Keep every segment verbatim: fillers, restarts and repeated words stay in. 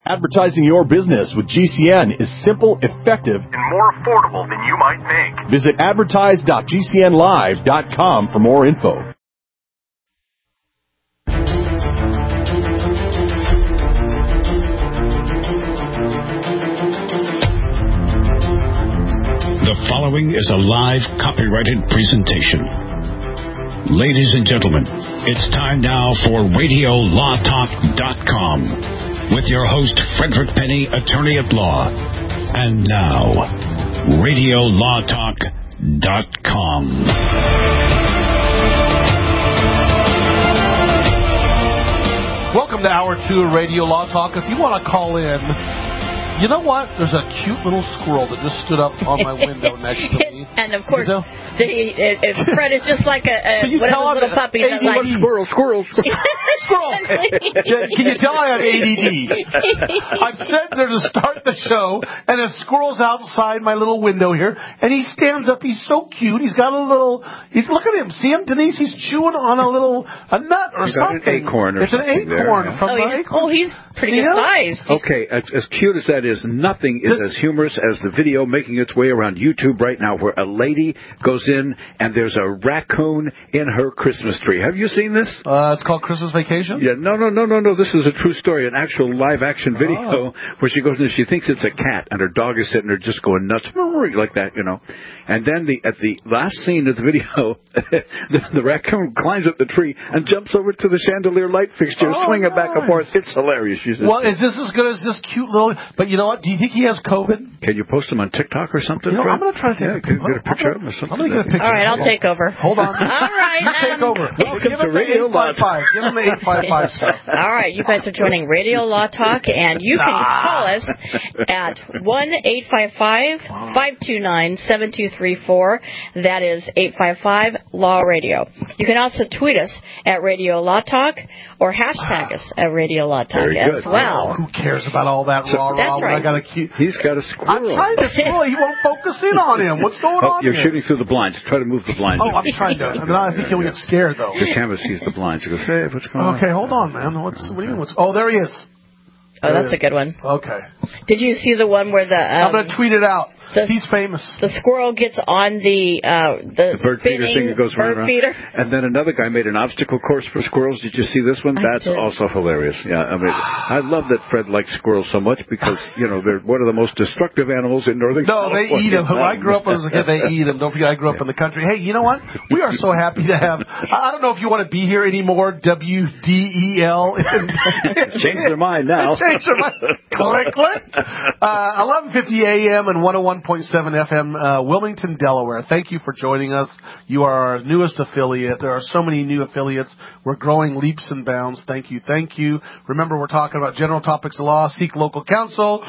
Advertising your business with G C N is simple, effective, and more affordable than you might think. Visit advertise dot g c n live dot com for more info. The following is a live copyrighted presentation. Ladies and gentlemen, it's time now for radio law talk dot com with your host, Frederick Penny, attorney at law. And now, radio law talk dot com. Welcome to Hour two of Radio Law Talk. If you want to call in, you know what? There's a cute little squirrel that just stood up on my window next to me. And, of course, the, it, it, Fred is just like a, a Can you tell little puppy that like... Squirrel, squirrel, squirrel. Squirrel. Can you tell I have A D D? I've said there to start the show, and a squirrel's outside my little window here, and he stands up. He's so cute. He's got a little... He's Look at him. See him, Denise? He's chewing on a little... a nut or He's something. An acorn or it's an acorn there, yeah. from oh, the he's, acorn. Oh, he's pretty See good him? sized. Okay, as, as cute as that is, nothing is This, as humorous as the video making its way around YouTube right now where a lady goes in and there's a raccoon in her Christmas tree. Have you seen this? Uh, it's called Christmas Vacation? Yeah, no, no, no, no, no. This is a true story, an actual live-action video oh. where she goes in and she thinks it's a cat, and her dog is sitting there just going nuts, like that, you know. And then the at the last scene of the video, the, the raccoon climbs up the tree and jumps over to the chandelier light fixture, oh, swinging nice. back and forth. It's hilarious. She says, well, is this as good as this cute little... But you know what? Do you think he has COVID? can you post him on TikTok or something? You know, I'm going to try to yeah, take a, get a picture of him or something. I'm going to get a picture. All right, I'll take over. Hold on. All right. You take um, over. Welcome Give to him the Radio eight five five. Law. Give him the eight five five stuff. All right, you guys are joining Radio Law Talk, and you can call us at one eight five five, five two nine, seven two three four. That is eight five five Law Radio. You can also tweet us at Radio Law Talk or hashtag us at Radio Law Talk Very as good. well. Who cares about all that So, raw that's raw? right. I got a cute. He's got a I'm squirrel. trying to squirrel. He won't focus in on him. What's going Oh, on you're here? shooting through the blinds. Try to move the blinds. Oh, I'm trying to. I, mean, I think he'll get scared though. The camera sees the blinds. He goes, hey, what's going on? Okay, hold on, man. What's what do you mean? What's? Oh, there he is. Oh, that's a good one. Okay. Did you see the one where the... Um, I'm going to tweet it out. The, He's famous. The squirrel gets on the uh, the, The bird feeder thing that goes bird around. feeder. And then another guy made an obstacle course for squirrels. Did you see this one? I That's did. also hilarious. Yeah, I mean, I love that Fred likes squirrels so much because, you know, they're one of the most destructive animals in Northern No, they California. eat them. When I grew up as a kid, they eat them. Don't forget, I grew up in the country. Hey, you know what? We are so happy to have... I don't know if you want to be here anymore, W D E L. Change their mind now. Change their mind. Click, click. Uh, eleven fifty a.m. and one oh one point seven F M, uh, Wilmington, Delaware. Thank you for joining us. You are our newest affiliate. There are so many new affiliates. We're growing leaps and bounds. Thank you. Thank you. Remember, we're talking about general topics of law. Seek local counsel.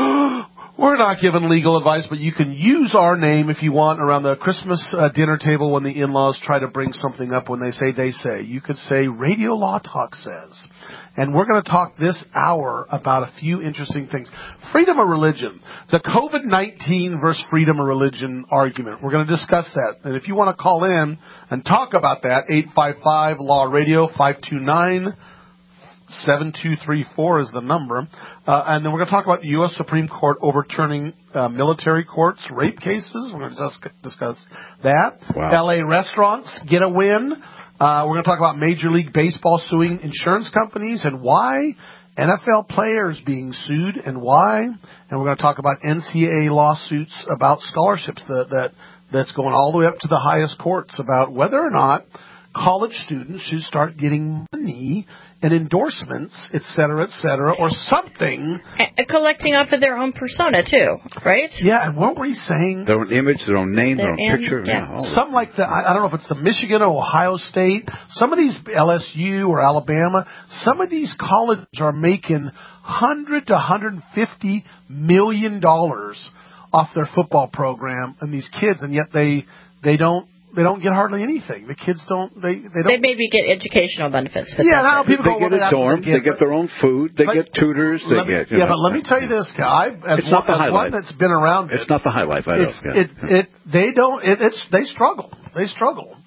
We're not giving legal advice, but you can use our name if you want around the Christmas uh, dinner table when the in-laws try to bring something up when they say they say. You could say Radio Law Talk says. And we're going to talk this hour about a few interesting things. Freedom of religion. The COVID nineteen versus freedom of religion argument. We're going to discuss that. And if you want to call in and talk about that, eight five five Law Radio, five two nine, seven two three four is the number. Uh, and then we're going to talk about the U S Supreme Court overturning uh, military courts, rape cases. We're going to just discuss that. Wow. L A restaurants get a win. Uh, we're going to talk about Major League Baseball suing insurance companies and why. N F L players being sued and why. And we're going to talk about N C double A lawsuits about scholarships that, that that's going all the way up to the highest courts about whether or not college students should start getting money and endorsements, et cetera, et cetera, or something. And collecting off of their own persona, too, right? Yeah, and what were we saying? Their own image, their own name, their, Their own in- picture. yeah. Yeah, all of Some like the, I I don't know if it's the Michigan or Ohio State, some of these L S U or Alabama, some of these colleges are making one hundred to one hundred fifty million dollars off their football program and these kids, and yet they they don't They don't get hardly anything. The kids don't. They they don't. They maybe get educational benefits. But yeah, that's now it. people They go, get well, a that's what dorm. They They get, get their own food. They but, get tutors. They let, get. You yeah, know, but let me tell you this, I as it's not one, the as high one life. that's been around. It's not the high life. I know. It's, Yeah. It it they don't. It, it's they struggle. They struggle.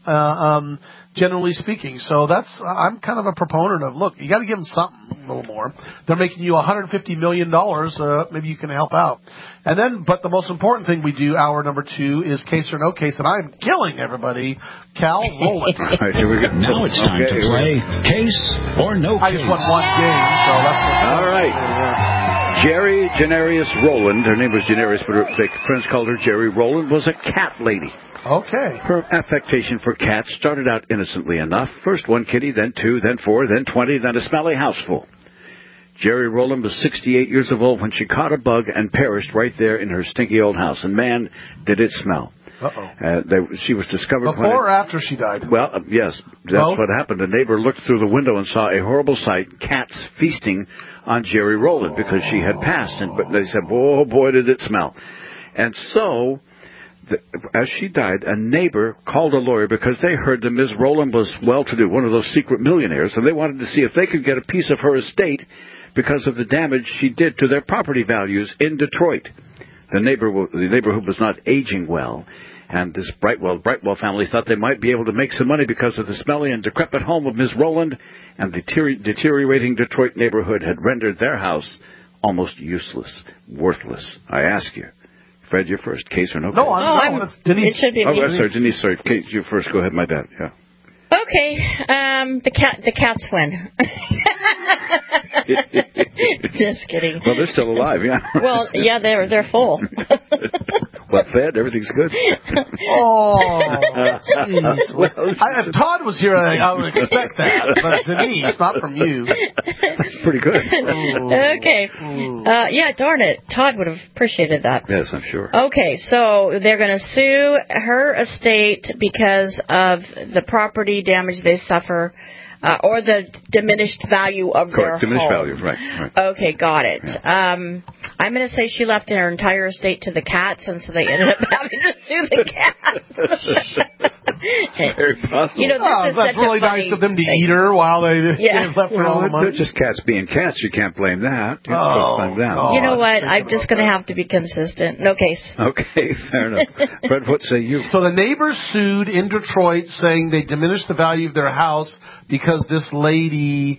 uh, um, generally speaking. So that's, I'm kind of a proponent of, look, you got to give them something a little more. They're making you one hundred fifty million dollars. Uh, maybe you can help out. And then, but the most important thing we do, hour number two, is case or no case, and I'm killing everybody. Cal, roll it. All right, here we go. Now it's time okay, to play Case or No I Case. just won one game, so that's what's all right. Yeah. Jerry Janarius Rowland, her name was Janarius, but her friends called her Jerry Rowland, was a cat lady. Okay. Her affectation for cats started out innocently enough. First one kitty, then two, then four, then twenty, then a smelly houseful. Jerry Rowland was sixty-eight years old when she caught a bug and perished right there in her stinky old house. And, man, did it smell. Uh-oh. Uh, they, she was discovered Before when or it, after she died? Well, uh, yes, that's Both? what happened. A neighbor looked through the window and saw a horrible sight, cats feasting on Jerry Rowland because she had passed. And but they said, oh, boy, did it smell. And so, the, as she died, a neighbor called a lawyer because they heard that Miz Rowland was well-to-do, one of those secret millionaires, and they wanted to see if they could get a piece of her estate because of the damage she did to their property values in Detroit. The, neighbor, the neighborhood was not aging well, and this Brightwell Brightwell family thought they might be able to make some money because of the smelly and decrepit home of Miz Rowland, and the deter- deteriorating Detroit neighborhood had rendered their house almost useless, worthless. I ask you, Fred, you're first. Case or no case? No, I'm, Oh, no, I'm, it's Denise. it should be Oh, me. sorry, Denise, sorry. Case, you first. Go ahead, my bad. Yeah. Okay, um, the cat, the cats win. Just kidding. Well, they're still alive, yeah. Well, yeah, they're they're full. Well fed, everything's good. Oh, jeez. Well, I, if Todd was here, I, I would expect that. But Denise, not from you. That's pretty good. Okay. Uh, yeah, darn it. Todd would have appreciated that. Yes, I'm sure. Okay, so they're going to sue her estate because of the property damage they suffer, uh, or the diminished value of Correct, their diminished home. value, right, right. Okay, got it. Yeah. Um, I'm going to say she left her entire estate to the cats, and so they ended up having to sue the cats. Very possible. You know, this Oh, is that's such really a funny nice of them to thing. eat her while they Yeah. left her all the Well, money. they're just cats being cats. You can't blame that. You Oh, can't blame them. God. You know what? thinking I'm just about going to that. have to be consistent. No case. Okay, fair enough. Fred, what say you? So the neighbors sued in Detroit, saying they diminished the value of their house because this lady,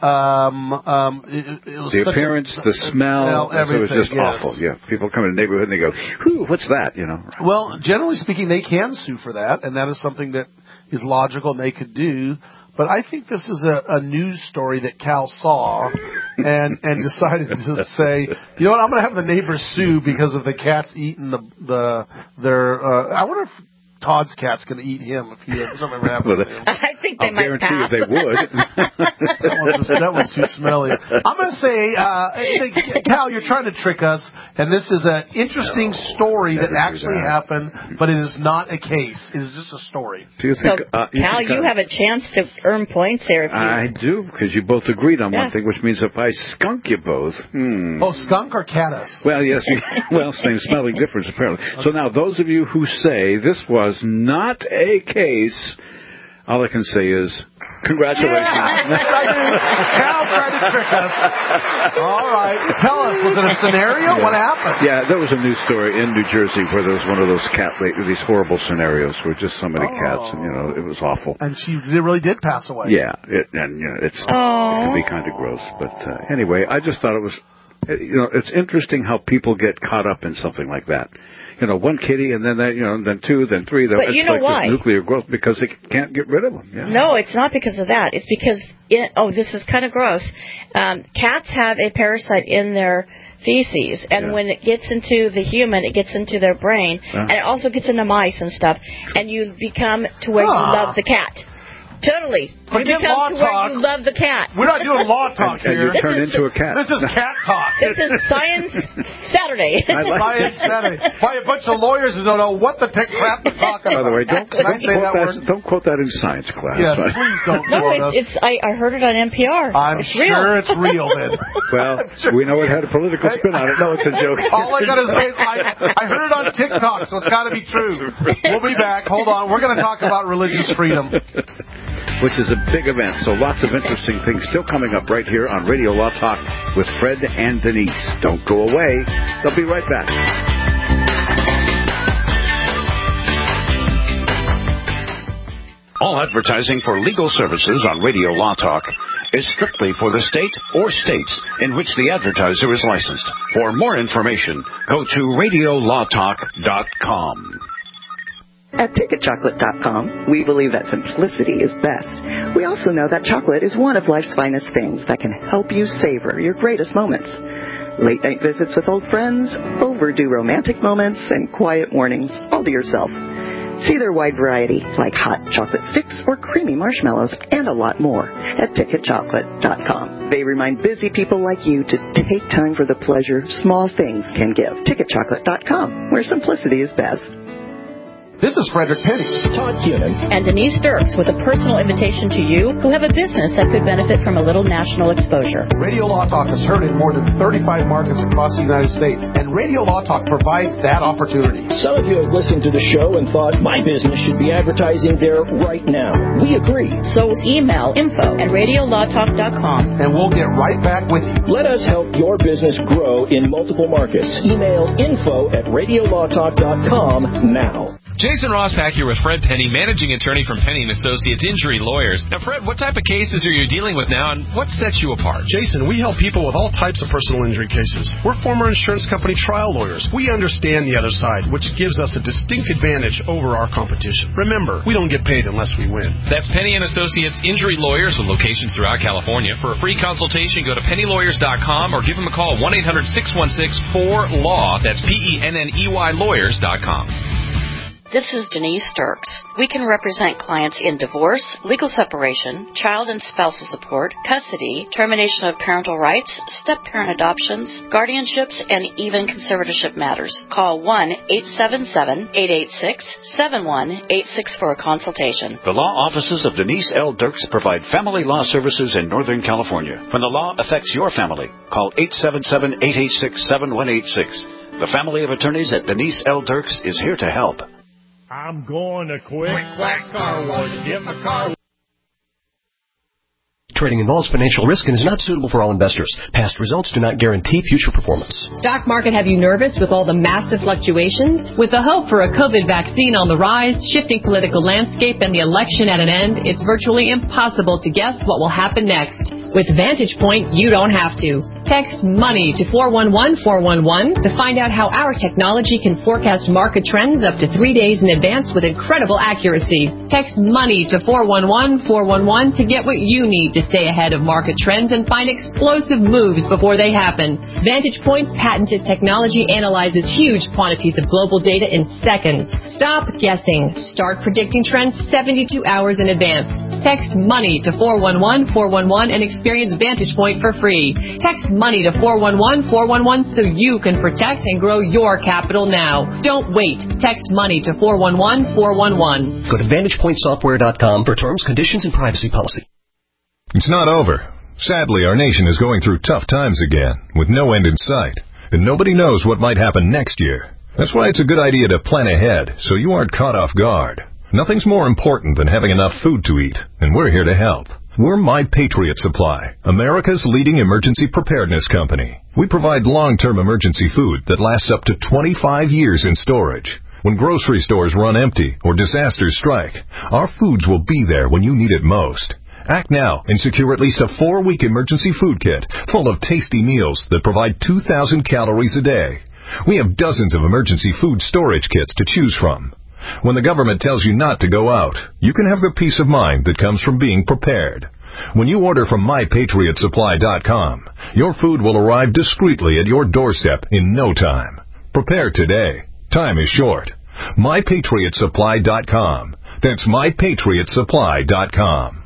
um, um, it, it was The such appearance, a, the smell, everything, it was just yes. awful. Yeah, people come in the neighborhood and they go, "Whew, what's that?" You know. Well, generally speaking, they can sue for that, and that is something that is logical and they could do. But I think this is a, a news story that Cal saw and and decided to say, you know what, I'm going to have the neighbors sue because of the cats eating the the their. Uh, I wonder if Todd's cat's going to eat him if he if something ever happens Well, to him. I think they I'll might guarantee pass. you they would. That was, that was too smelly. I'm going to say, uh, I think, Cal, you're trying to trick us, and this is an interesting No, story that never do actually that. happened, but it is not a case. It is just a story. Do you So, think? uh, you Cal, think you I- have a chance to earn points here. If you, I do, because you both agreed on Yeah. one thing, which means if I skunk you both, hmm. Oh, skunk or caddis? Well, yes, you, well, same smelling difference apparently. So now, those of you who say this was not a case, all I can say is congratulations. Yeah, I do. Cal tried to trick us. All right. Tell us, was it a scenario? What happened? Yeah, there was a news story in New Jersey where there was one of those cat, these horrible scenarios where just so many Oh. cats, and you know, it was awful. And she really did pass away. Yeah, it, and you know, it's it can be kind of gross, but uh, anyway, I just thought it was, you know, it's interesting how people get caught up in something like that. You know, one kitty, and then that, you know, then two, then three. Then But it's you know like why? this nuclear growth because they can't get rid of them. Yeah. No, it's not because of that. It's because, it, oh, this is kind of gross. Um, cats have a parasite in their feces, and Yeah. when it gets into the human, it gets into their brain, Uh-huh. and it also gets into mice and stuff, and you become to where Huh. you love the cat. Totally. You Forget become law to where talk. you love the cat. We're not doing law talk And, and here. you turn This is- into a cat. This is cat talk. This is Science Saturday. I like Science Saturday. By a bunch of lawyers who don't know what the tech crap they're talking By about. the way, don't, Can I don't, say quote that that, word? don't quote that in science class. Yes, please don't No, quote us. it's, it's I, I heard it on N P R. I'm it's real. sure it's real then. Well, we know it had a political spin on it. No, it's a joke. All I gotta say is I, I heard it on TikTok, so it's gotta be true. We'll be back. Hold on. We're gonna talk about religious freedom. Which is a big event, so lots of interesting things still coming up right here on Radio Law Talk with Fred and Denise. Don't go away. They'll be right back. All advertising for legal services on Radio Law Talk is strictly for the state or states in which the advertiser is licensed. For more information, go to radio law talk dot com. At ticket chocolate dot com, we believe that simplicity is best. We also know that chocolate is one of life's finest things that can help you savor your greatest moments. Late night visits with old friends, overdue romantic moments, and quiet mornings all to yourself. See their wide variety, like hot chocolate sticks or creamy marshmallows, and a lot more at ticket chocolate dot com. They remind busy people like you to take time for the pleasure small things can give. ticket chocolate dot com, where simplicity is best. This is Frederick Penny, Todd Cunin, and Denise Dirks with a personal invitation to you who have a business that could benefit from a little national exposure. Radio Law Talk is heard in more than thirty-five markets across the United States, and Radio Law Talk provides that opportunity. Some of you have listened to the show and thought, my business should be advertising there right now. We agree. So email info at radio law talk dot com, and we'll get right back with you. Let us help your business grow in multiple markets. Email info at radio law talk dot com now. Jason Rosbach here with Fred Penny, managing attorney from Penny and Associates Injury Lawyers. Now, Fred, what type of cases are you dealing with now, and what sets you apart? Jason, we help people with all types of personal injury cases. We're former insurance company trial lawyers. We understand the other side, which gives us a distinct advantage over our competition. Remember, we don't get paid unless we win. That's Penny and Associates Injury Lawyers with locations throughout California. For a free consultation, go to penny lawyers dot com or give them a call, one eight hundred six one six four L A W. That's P E N N E Y lawyers dot com. This is Denise Dirks. We can represent clients in divorce, legal separation, child and spousal support, custody, termination of parental rights, step-parent adoptions, guardianships, and even conservatorship matters. Call one eight seven seven, eight eight six, seven one eight six for a consultation. The law offices of Denise L. Dirks provide family law services in Northern California. When the law affects your family, call eight seven seven, eight eight six, seven one eight six. The family of attorneys at Denise L. Dirks is here to help. I'm going to quit. Quick Quack Car Wash. Get my car. Trading involves financial risk and is not suitable for all investors. Past results do not guarantee future performance. Stock market have you nervous with all the massive fluctuations? With the hope for a COVID vaccine on the rise, shifting political landscape, and the election at an end, it's virtually impossible to guess what will happen next. With Vantage Point, you don't have to. Text MONEY to four one one four one one to find out how our technology can forecast market trends up to three days in advance with incredible accuracy. Text MONEY to four one one four one one to get what you need to stay ahead of market trends and find explosive moves before they happen. Vantage Point's patented technology analyzes huge quantities of global data in seconds. Stop guessing. Start predicting trends seventy-two hours in advance. Text MONEY to four one one four one one and experience Vantage Point for free. Text MONEY to four one one four one one so you can protect and grow your capital now. Don't wait. Text MONEY to four one one four one one. Go to vantage point software dot com for terms, conditions, and privacy policy. It's not over. Sadly, our nation is going through tough times again, with no end in sight, and nobody knows what might happen next year. That's why it's a good idea to plan ahead so you aren't caught off guard. Nothing's more important than having enough food to eat, and we're here to help. We're My Patriot Supply, America's leading emergency preparedness company. We provide long-term emergency food that lasts up to twenty-five years in storage. When grocery stores run empty or disasters strike, our foods will be there when you need it most. Act now and secure at least a four-week emergency food kit full of tasty meals that provide two thousand calories a day. We have dozens of emergency food storage kits to choose from. When the government tells you not to go out, you can have the peace of mind that comes from being prepared. When you order from my patriot supply dot com, your food will arrive discreetly at your doorstep in no time. Prepare today. Time is short. my patriot supply dot com. That's my patriot supply dot com.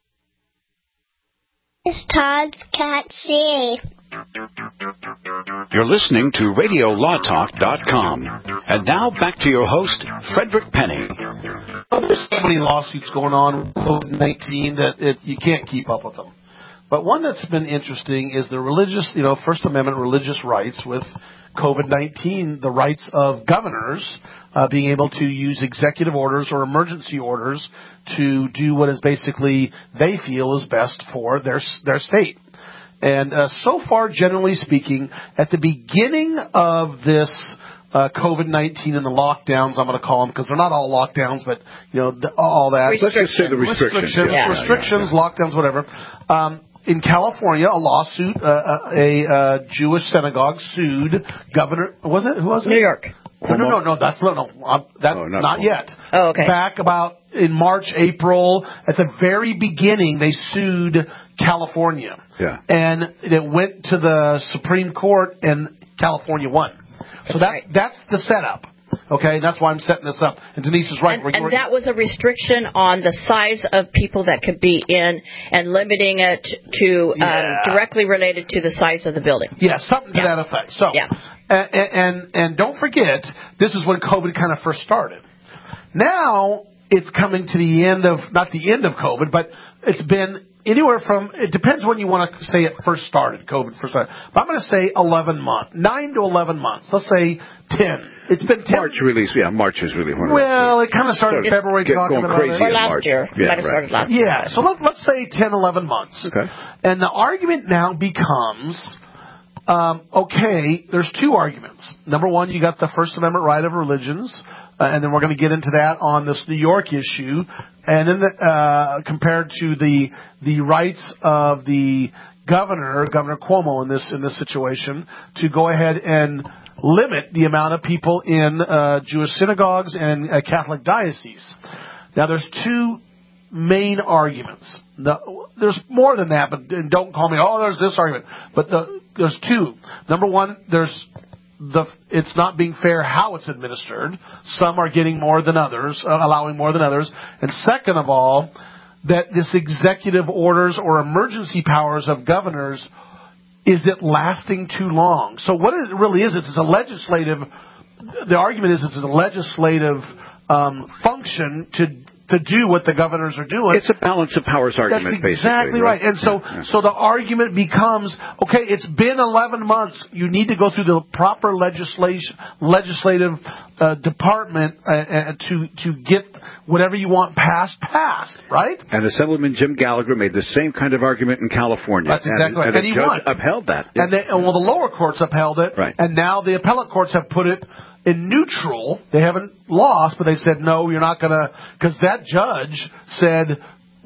It's Todd Cat C. You're listening to radio law talk dot com. And now back to your host, Frederick Penny. There's so many lawsuits going on with COVID nineteen that it, you can't keep up with them. But one that's been interesting is the religious, you know, First Amendment religious rights with COVID nineteen, the rights of governors uh, being able to use executive orders or emergency orders to do what is basically they feel is best for their their state. And uh, so far, generally speaking, at the beginning of this uh, COVID nineteen and the lockdowns, I'm going to call them, because they're not all lockdowns, but, you know, the, all that. Let's just say the restrictions. Restrictions, yeah. restrictions yeah, yeah. lockdowns, whatever. Um, in California, a lawsuit, uh, a uh, Jewish synagogue sued Governor, was it? Who was it? New York. No, no, no, no, that's no, no, uh, that, oh, not, not yet. Oh, okay. Back about in March, April, at the very beginning, they sued California. Yeah. And it went to the Supreme Court, and California won. So That's that right. that's the setup. Okay, that's why I'm setting this up. And Denise is right. And, and that was a restriction on the size of people that could be in, and limiting it to um, Yeah. directly related to the size of the building. Yeah, something to Yeah. that effect. So, Yeah. and, and and don't forget, this is when COVID kind of first started. Now it's coming to the end of, not the end of COVID, but it's been anywhere from, it depends when you want to say it first started, COVID first started. But I'm going to say eleven months, nine to eleven months. Let's say ten. It's been ten. March release, yeah, March is really one of Well, it kind of started in February get talking going about crazy it. Or in last March. year. Yeah, Might have right. started last year. Yeah, so let, let's say ten, eleven months. Okay. And the argument now becomes, um, okay, there's two arguments. Number one, you got the First Amendment right of religions, uh, and then we're going to get into that on this New York issue, and then the, uh, compared to the the rights of the governor, Governor Cuomo, in this in this situation, to go ahead and limit the amount of people in uh, Jewish synagogues and uh, Catholic dioceses. Now, there's two main arguments. The, there's more than that, but don't call me, oh, there's this argument. But the, there's two. Number one, there's the it's not being fair how it's administered. Some are getting more than others, uh, allowing more than others. And second of all, that this executive orders or emergency powers of governors, is it lasting too long? So what it really is, it's a legislative, the argument is it's a legislative um, function to to do what the governors are doing. It's a balance of powers argument, That's exactly basically. right. And so, yeah, yeah. so the argument becomes, okay, it's been eleven months. You need to go through the proper legislation, legislative uh, department uh, uh, to to get whatever you want passed, passed, right? And Assemblyman Jim Gallagher made the same kind of argument in California. That's exactly right. And, and, And he a judge won. upheld that. And they, well, the lower courts upheld it, Right. and now the appellate courts have put it in neutral. They haven't lost, but they said, no, you're not going to, because that judge said,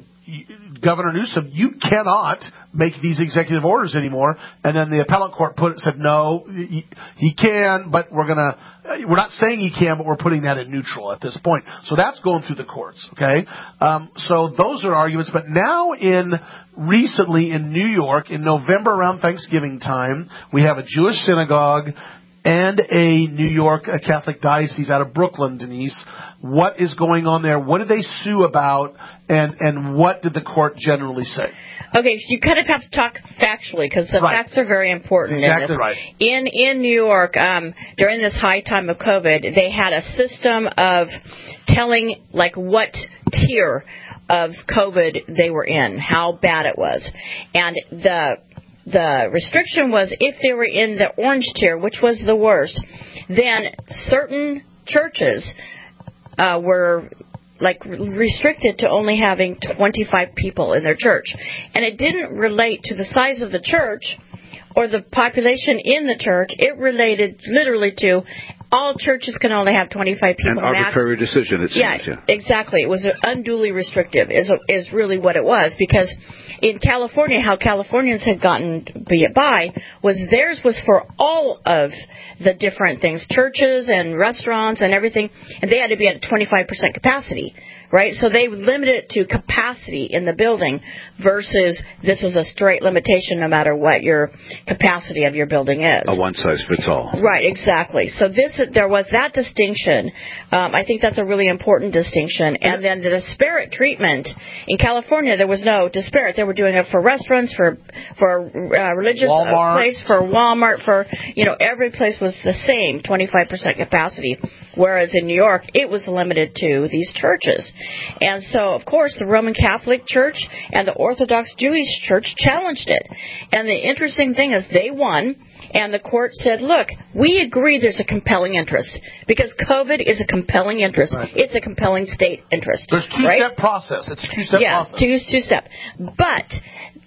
Governor Newsom, you cannot make these executive orders anymore. And then the appellate court put said, no, he, he can, but we're going to, we're not saying he can, but we're putting that in neutral at this point. So that's going through the courts, okay? Um, so those are arguments. But now in, recently in New York, in November around Thanksgiving time, we have a Jewish synagogue and a New York a Catholic diocese out of Brooklyn, Denise. What is going on there? What did they sue about, and, and what did the court generally say? Okay, so you kind of have to talk factually, because the Right. facts are very important. Exactly in this. right. In in New York, um, during this high time of COVID, they had a system of telling like what tier of COVID they were in, how bad it was, and the the restriction was if they were in the orange tier, which was the worst, then certain churches uh, were like restricted to only having twenty-five people in their church. And it didn't relate to the size of the church or the population in the church. It related literally to all churches can only have twenty-five people. An arbitrary max. decision, it seems. Yeah, Yeah, exactly. It was unduly restrictive is is really what it was, because in California, how Californians had gotten by was theirs was for all of the different things, churches and restaurants and everything, and they had to be at twenty-five percent capacity, right? So they limited it to capacity in the building versus this is a straight limitation no matter what your capacity of your building is. A one-size-fits-all. Right, exactly. So this there was that distinction. Um, I think that's a really important distinction. And then the disparate treatment in California, there was no disparate. They were doing it for restaurants, for for uh, religious uh, place, for Walmart, for you know every place was the same, twenty-five percent capacity. Whereas in New York, it was limited to these churches. And so, of course, the Roman Catholic Church and the Orthodox Jewish Church challenged it. And the interesting thing is they won. And the court said, look, we agree there's a compelling interest, because COVID is a compelling interest. Right. It's a compelling state interest. There's a two-step right? process. It's a two-step yeah, process. Yeah, two, two-step. But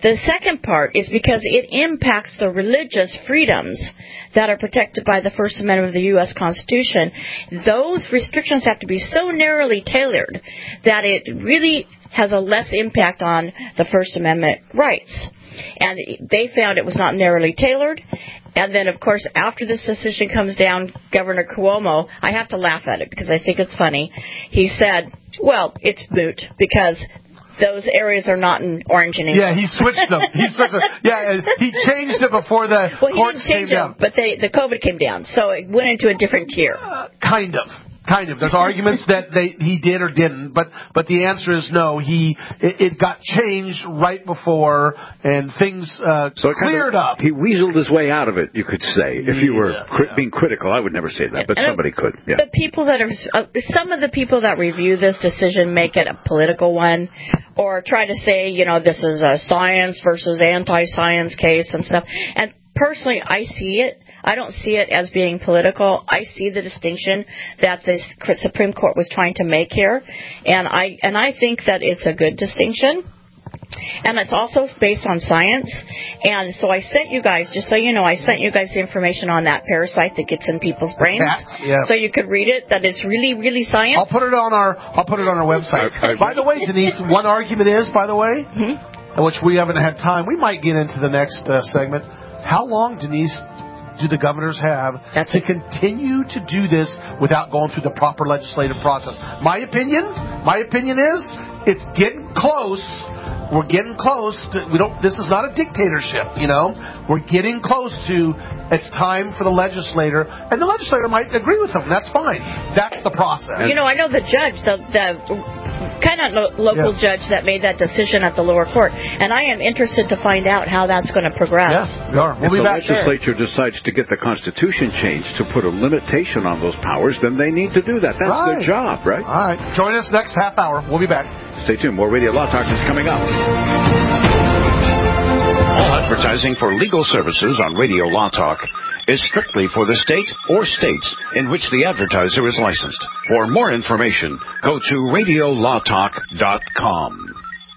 The second part is because it impacts the religious freedoms that are protected by the First Amendment of the U S Constitution. Those restrictions have to be so narrowly tailored that it really has a less impact on the First Amendment rights. And they found it was not narrowly tailored. And then, of course, after this decision comes down, Governor Cuomo, I have to laugh at it because I think it's funny. He said, well, it's moot because those areas are not in orange anymore. Yeah, he switched them. He switched them. Yeah, he changed it before the well, courts he didn't change came it, down. But they, the COVID came down, so it went into a different tier. Uh, kind of. Kind of. There's arguments that they he did or didn't, but but the answer is no. He it, it got changed right before, and things uh, so it cleared kind of, up. He weaseled his way out of it, you could say. If you were Yeah, cri- yeah. being critical, I would never say that, but And somebody could. Yeah. The people that are, uh, some of the people that review this decision make it a political one, or try to say, you know, this is a science versus anti-science case and stuff. And personally, I see it. I don't see it as being political. I see the distinction that the Supreme Court was trying to make here, and I and I think that it's a good distinction. And it's also based on science. And so I sent you guys, just so you know, I sent you guys the information on that parasite that gets in people's brains. Cats, yeah. So you could read it, that it's really, really science. I'll put it on our I'll put it on our website. By the way, Denise, one argument is, by the way, mm-hmm. which we haven't had time. We might get into the next uh, segment. How long, Denise, do the governors have That's to it. continue to do this without going through the proper legislative process? My opinion, my opinion is it's getting close. We're getting close to, we don't, this is not a dictatorship, you know. We're getting close to, it's time for the legislator, and the legislator might agree with them. That's fine. That's the process. You know, I know the judge, the, the kind of lo- local Yeah. judge that made that decision at the lower court, and I am interested to find out how that's going to progress. Yeah, we are. We'll If be the back. legislature decides to get the Constitution changed to put a limitation on those powers, then they need to do that. That's Right. their job, right? All right. Join us next half hour. We'll be back. Stay tuned. More Radio Law Talk is coming up. All advertising for legal services on Radio Law Talk is strictly for the state or states in which the advertiser is licensed. For more information, go to radio law talk dot com.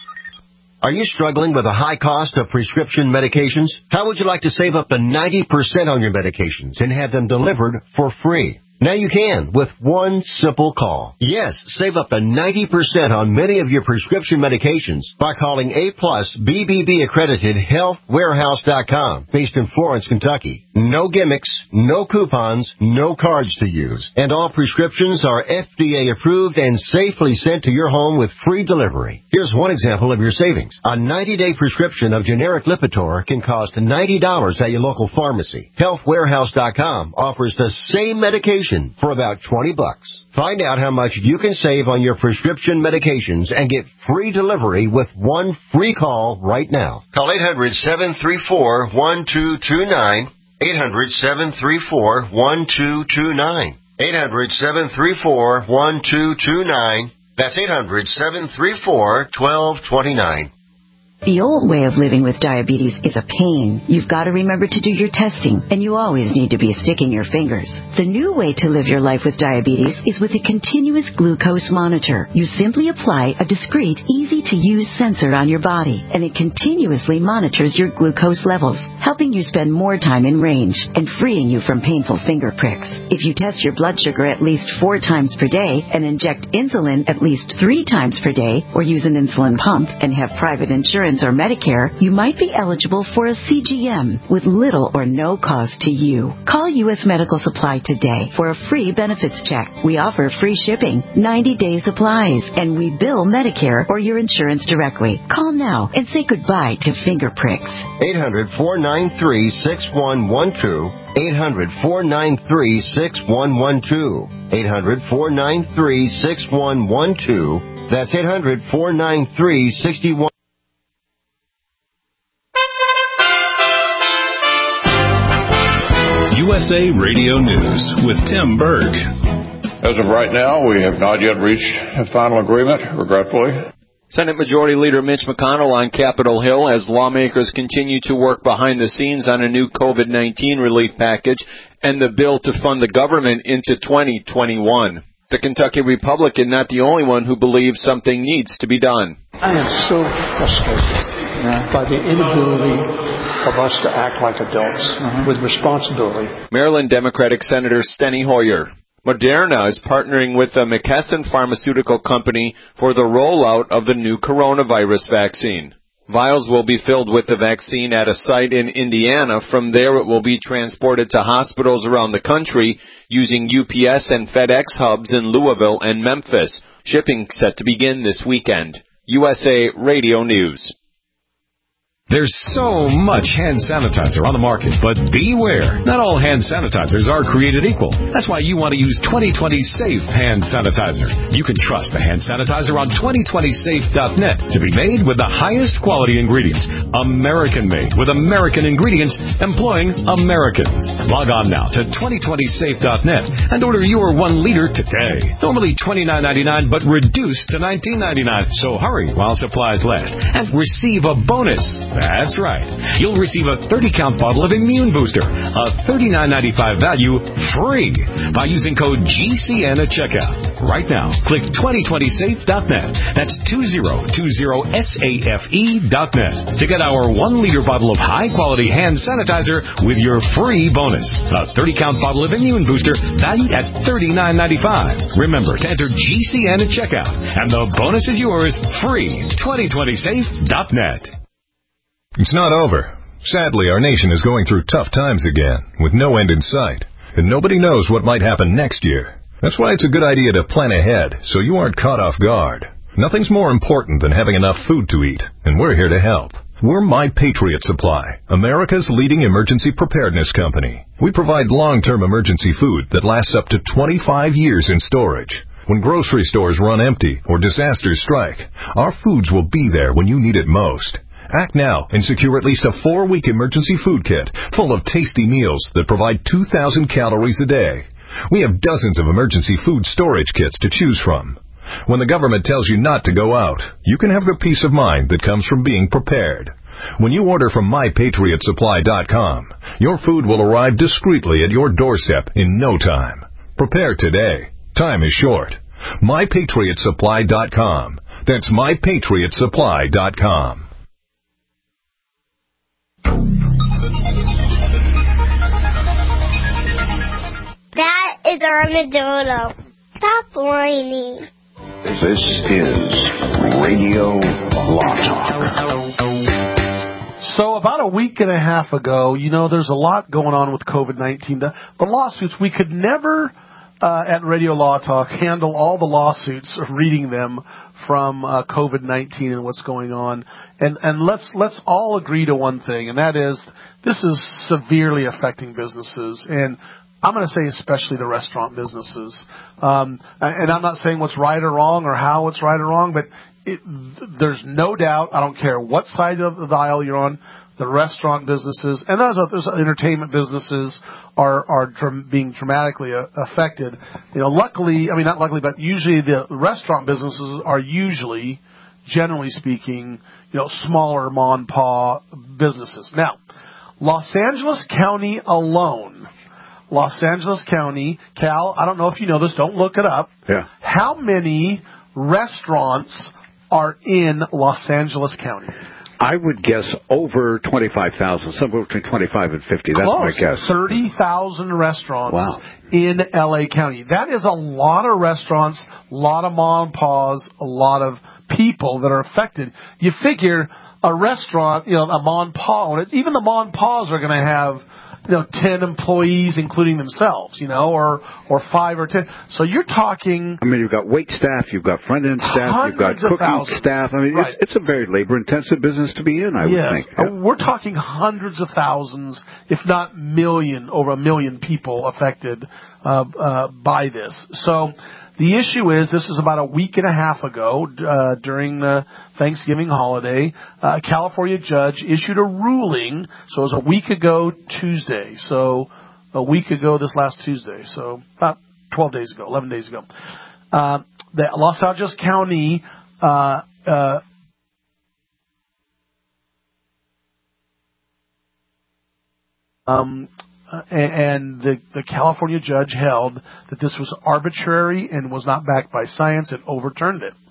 Are you struggling with a high cost of prescription medications? How would you like to save up to ninety percent on your medications and have them delivered for free? Now you can with one simple call. Yes, save up to ninety percent on many of your prescription medications by calling A plus B B B accredited health warehouse dot com, based in Florence, Kentucky. No gimmicks, no coupons, no cards to use. And all prescriptions are F D A approved and safely sent to your home with free delivery. Here's one example of your savings. A ninety-day prescription of generic Lipitor can cost ninety dollars at your local pharmacy. health warehouse dot com offers the same medication for about twenty bucks. Find out how much you can save on your prescription medications and get free delivery with one free call right now. Call eight hundred, seven three four, one two two nine. eight hundred, seven three four, one two two nine. eight hundred, seven three four, one two two nine. That's eight hundred, seven three four, one two two nine. The old way of living with diabetes is a pain. You've got to remember to do your testing, and you always need to be sticking your fingers. The new way to live your life with diabetes is with a continuous glucose monitor. You simply apply a discreet, easy-to-use sensor on your body, and it continuously monitors your glucose levels, helping you spend more time in range and freeing you from painful finger pricks. If you test your blood sugar at least four times per day and inject insulin at least three times per day, or use an insulin pump and have private insurance or Medicare, you might be eligible for a C G M with little or no cost to you. Call U S Medical Supply today for a free benefits check. We offer free shipping, ninety-day supplies, and we bill Medicare or your insurance directly. Call now and say goodbye to finger pricks. eight hundred, four nine three, six one one two. eight hundred, four nine three, six one one two. eight hundred, four nine three, six one one two. That's eight hundred, four nine three, six one one two. U S A Radio News with Tim Berg. As of right now, we have not yet reached a final agreement, regretfully. Senate Majority Leader Mitch McConnell on Capitol Hill as lawmakers continue to work behind the scenes on a new COVID nineteen relief package and the bill to fund the government into twenty twenty-one. The Kentucky Republican not the only one who believes something needs to be done. I am so frustrated yeah. by the inability of us to act like adults uh-huh. with responsibility. Maryland Democratic Senator Steny Hoyer. Moderna is partnering with the McKesson Pharmaceutical Company for the rollout of the new coronavirus vaccine. Vials will be filled with the vaccine at a site in Indiana. From there, it will be transported to hospitals around the country using U P S and FedEx hubs in Louisville and Memphis. Shipping set to begin this weekend. U S A Radio News. There's so much hand sanitizer on the market, but beware. Not all hand sanitizers are created equal. That's why you want to use twenty twenty Safe Hand Sanitizer. You can trust the hand sanitizer on twenty twenty safe dot net to be made with the highest quality ingredients. American-made with American ingredients employing Americans. Log on now to twenty twenty safe dot net and order your one liter today. Normally twenty-nine ninety-nine, but reduced to nineteen ninety-nine. So hurry while supplies last and receive a bonus. That's right. You'll receive a thirty count bottle of Immune Booster, a thirty-nine ninety-five value, free by using code G C N at checkout. Right now, click twenty twenty safe dot net. That's twenty twenty safe dot net to get our one liter bottle of high-quality hand sanitizer with your free bonus. A thirty count bottle of Immune Booster valued at thirty-nine ninety-five. Remember to enter G C N at checkout, and the bonus is yours free. twenty twenty safe dot net. It's not over. Sadly, our nation is going through tough times again, with no end in sight, and nobody knows what might happen next year. That's why it's a good idea to plan ahead, so you aren't caught off guard. Nothing's more important than having enough food to eat, and we're here to help. We're My Patriot Supply, America's leading emergency preparedness company. We provide long-term emergency food that lasts up to twenty-five years in storage. When grocery stores run empty or disasters strike, our foods will be there when you need it most. Act now and secure at least a four-week emergency food kit full of tasty meals that provide two thousand calories a day. We have dozens of emergency food storage kits to choose from. When the government tells you not to go out, you can have the peace of mind that comes from being prepared. When you order from my patriot supply dot com, your food will arrive discreetly at your doorstep in no time. Prepare today. Time is short. my patriot supply dot com. That's my patriot supply dot com. That is Armadillo. Stop whining. This is Radio Law Talk. So about a week and a half ago, you know, there's a lot going on with COVID nineteen. The, the lawsuits, we could never, uh, at Radio Law Talk, handle all the lawsuits, reading them from uh, COVID nineteen and what's going on. And, and let's, let's all agree to one thing, and that is this is severely affecting businesses. And I'm going to say especially the restaurant businesses. Um, and I'm not saying what's right or wrong or how it's right or wrong, but it, there's no doubt, I don't care what side of the aisle you're on, the restaurant businesses and those, those entertainment businesses are, are dr- being dramatically uh, affected. You know, luckily, I mean, not luckily, but usually the restaurant businesses are usually, generally speaking, you know, smaller mom and pop businesses. Now, Los Angeles County alone, Los Angeles County, Cal, I don't know if you know this, don't look it up. Yeah. How many restaurants are in Los Angeles County? I would guess over twenty-five thousand, somewhere between twenty-five and fifty. That's Close. my guess. thirty thousand restaurants wow. in L A County. That is a lot of restaurants, a lot of mom and pa's, a lot of people that are affected. You figure a restaurant, you know, a mom and pa, even the mom and pa's are going to have, you know, ten employees, including themselves, you know, or or five or ten. So you're talking. I mean, you've got wait staff, you've got front end staff, you've got cooking staff. I mean, right. it's, it's a very labor intensive business to be in, I yes. would think. Yeah. We're talking hundreds of thousands, if not million, over a million people affected uh, uh, by this. So the issue is, this is about a week and a half ago, uh, during the Thanksgiving holiday, uh, a California judge issued a ruling. So it was a week ago Tuesday. So a week ago this last Tuesday. So about twelve days ago, eleven days ago. Uh, the Los Angeles County, uh, uh, um, Uh, and the, the California judge held that this was arbitrary and was not backed by science and overturned it.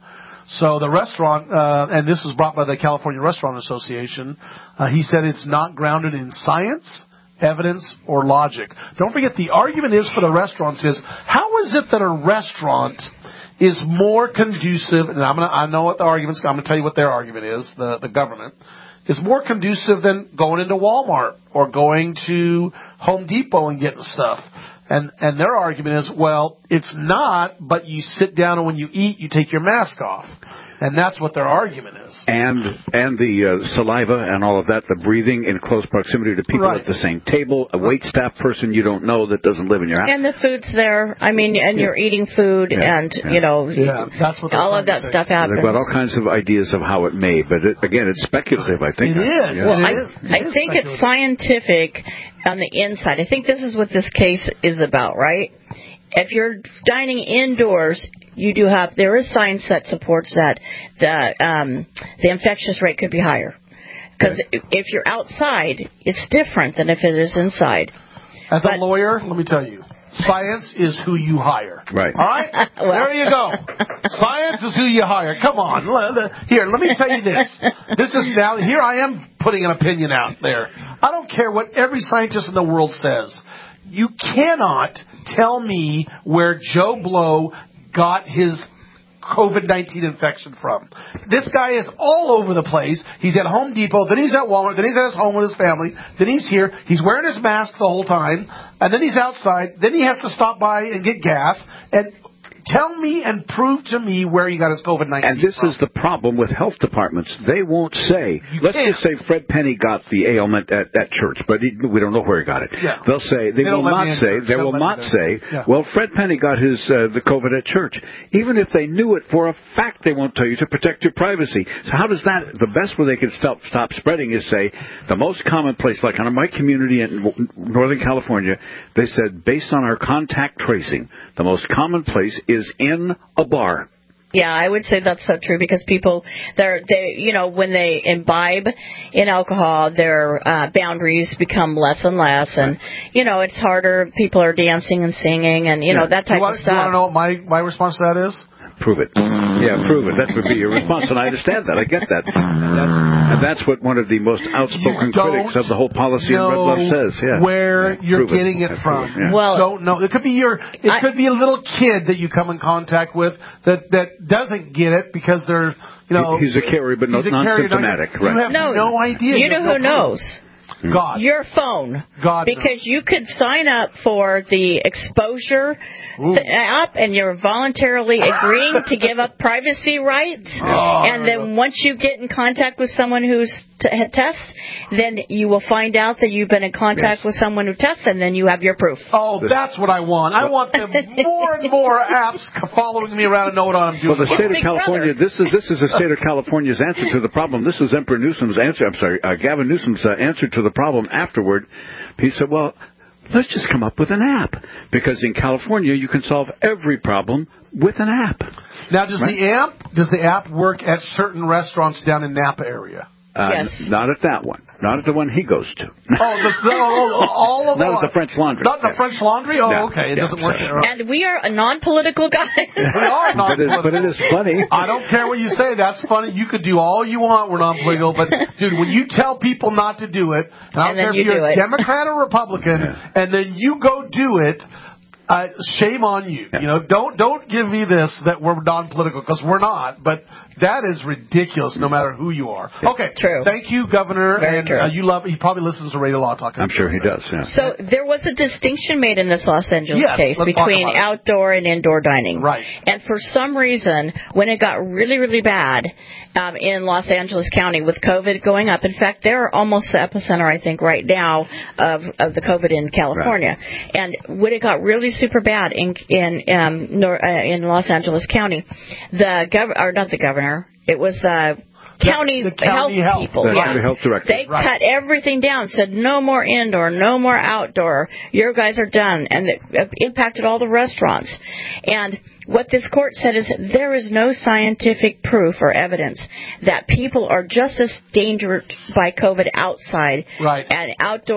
So the restaurant, uh, and this was brought by the California Restaurant Association, uh, he said it's not grounded in science, evidence, or logic. Don't forget, the argument is for the restaurants is, how is it that a restaurant is more conducive, and I'm gonna, I know what the argument's, I'm going to tell you what their argument is, the, the government, is more conducive than going into Walmart or going to Home Depot and getting stuff. And and their argument is, well, it's not, but you sit down and when you eat, you take your mask off. And that's what their argument is. And and the uh, saliva and all of that, the breathing in close proximity to people right. at the same table, a wait staff person you don't know that doesn't live in your house. And the food's there. I mean, and you're eating food, yeah. and, yeah. you know, yeah, that's what all of that stuff happens. They've got all kinds of ideas of how it may, but it, again, it's speculative, I think. It is. Yeah. Well, it I, is. It I is think it's scientific on the inside. I think this is what this case is about, right? If you're dining indoors, you do have, there is science that supports that the um, the infectious rate could be higher. Because if you're outside, it's different than if it is inside. As but, a lawyer, let me tell you, science is who you hire. Right. All right? well, there you go. Science is who you hire. Come on. Here, let me tell you this. This is now, here I am putting an opinion out there. I don't care what every scientist in the world says. You cannot tell me where Joe Blow got his COVID nineteen infection from. This guy is all over the place. He's at Home Depot, then he's at Walmart, then he's at his home with his family, then he's here, he's wearing his mask the whole time, and then he's outside, then he has to stop by and get gas, and tell me and prove to me where he got his COVID nineteen And this from. is the problem with health departments. They won't say. You let's can't. just say Fred Penny got the ailment at, at church, but he, we don't know where he got it. Yeah. They'll say, they, They will don't let not me in say, church. they They'll will let me not there. say, Yeah. well, Fred Penny got his uh, the COVID at church. Even if they knew it for a fact, they won't tell you to protect your privacy. So how does that, the best way they can stop, stop spreading is say, the most common place, like in my community in Northern California, they said, based on our contact tracing, the most common place is in a bar. Yeah, I would say that's so true because people, they're, they, you know, when they imbibe in alcohol, their uh, boundaries become less and less, and you know, it's harder. People are dancing and singing, and you know that type you want, of stuff. You want to know what my my response to that is? Prove it. Yeah, prove it. That would be your response, and I understand that. I get that. That's, and that's what one of the most outspoken critics of the whole policy in Red Bluff says. Yeah. Where yeah. you're Prove getting it, it from. Yeah. Well, don't know. It could be your. It I, could be a little kid that you come in contact with that that doesn't get it because they're you know he's a carrier but not non-symptomatic. You Right. have no, no idea. You know who knows? God. Your phone. God because knows. you could sign up for the exposure th- app and you're voluntarily agreeing to give up privacy rights. Oh, and then once you get in contact with someone who's t- tests, then you will find out that you've been in contact yes. with someone who tests, and then you have your proof. Oh, that's what I want. I want them more and more apps following me around and know what I'm doing. Well, the state of California, this is this is the state of California's answer to the problem. This is Emperor Newsom's answer. I'm sorry, uh, Gavin Newsom's uh, answer to the problem afterward. He said, well, let's just come up with an app. Because in California, you can solve every problem with an app. Now, does right? the app does the app work at certain restaurants down in Napa area? Uh, yes. n- not at that one. Not at the one he goes to. Oh, the, the, oh, all of Not at the French Laundry. Not the yeah. French Laundry? Oh, no. okay. It yeah, doesn't work there. And we are a non-political guy. We are non-political. But it, is, but it is funny. I don't care what you say. That's funny. You could do all you want. We're non-political. But, dude, when you tell people not to do it, and I don't and care if you you're a it. Democrat or Republican, yeah. and then you go do it, Uh, shame on you. Yeah. You know, don't don't give me this that we're non-political, because we're not. But that is ridiculous, no matter who you are. Okay, true. Thank you, Governor. Very and true. Uh, you love. He probably listens to Radio Law Talk. I'm sure he does. Yeah. So there was a distinction made in this Los Angeles yes, case between outdoor and indoor dining. Right. And for some reason, when it got really, really bad um, in Los Angeles County with COVID going up, in fact, they're almost the epicenter, I think, right now of of the COVID in California. Right. And when it got really super bad in in um, nor, uh, in Los Angeles County, the governor, or not the governor, it was the county, the, the county health, health people. The yeah. health director. They right. cut everything down, said no more indoor, no more outdoor. Your guys are done. And it impacted all the restaurants. And what this court said is that there is no scientific proof or evidence that people are just as dangerous by COVID outside right. and outdoor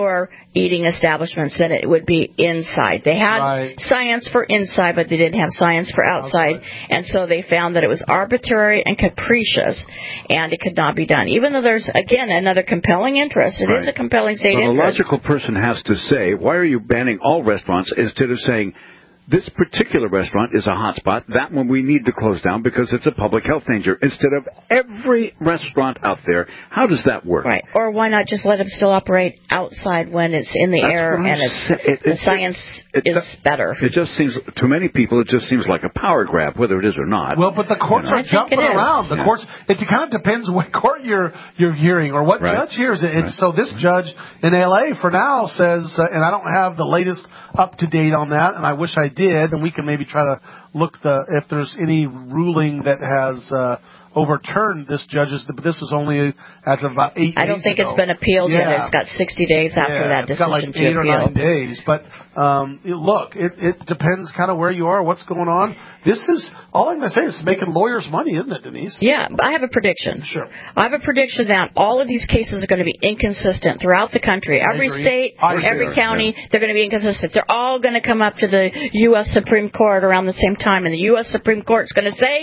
eating establishments than it would be inside. They had right. science for inside, but they didn't have science for outside, outside, and so they found that it was arbitrary and capricious, and it could not be done. Even though there's, again, another compelling interest. It right. is a compelling state well, interest. A logical person has to say, why are you banning all restaurants instead of saying, this particular restaurant is a hot spot. That one we need to close down because it's a public health danger. Instead of every restaurant out there, how does that work? Right. Or why not just let them still operate outside when it's in the That's air and it's, it, the it, science it, it, is better? It just seems, to many people, it just seems like a power grab, whether it is or not. Well, but the courts you know. are jumping around. The yeah. courts, it kind of depends what court you're you're hearing or what right. judge hears it. Right. So this judge in L A for now says, uh, and I don't have the latest up to date on that, and I wish I did, and we can maybe try to look the if there's any ruling that has uh, overturned this judge's. But this was only as of about eight. I don't days think ago. it's been appealed yeah. yet. It's got sixty days after yeah, that it's decision got like to eight or appeal. nine days. But um, look, it, it depends kind of where you are, what's going on. This is all I'm going to say is making lawyers money, isn't it, Denise? Yeah, I have a prediction. Sure. I have a prediction that all of these cases are going to be inconsistent throughout the country. Every state, every county, yeah. they're going to be inconsistent. They're all going to come up to the U S Supreme Court around the same time, and the U S Supreme Court is going to say,